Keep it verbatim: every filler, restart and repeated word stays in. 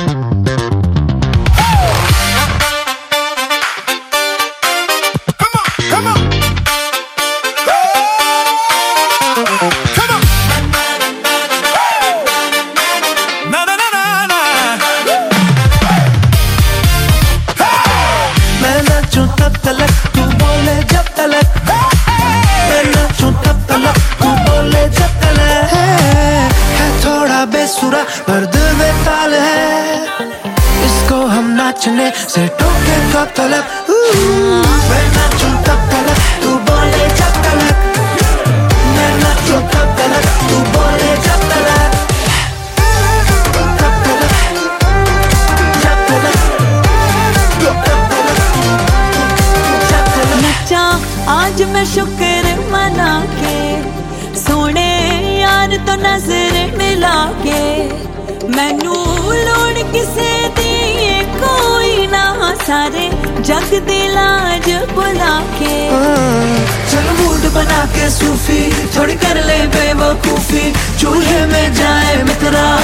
बेसुरा पर दिल में ताल है, इसको हम नाचने से टोके कब तलक। मैं नाचूं तब तलक तू बोले जब तलक, मैं नाचूं तब तलक तू बोले जब तलक, तब तलक जब तलक तब तलक जब तलक। नचा आज मैं शुक्र मना के, सोने यार तो नजर मिला के, मैनू लोड़ किसे दी कोई ना, सारे जग दी लाज बुला के। चल मूड बना के सूफी, थोड़ी कर ले बेवकूफी, चूल्हे में जाए मित्रा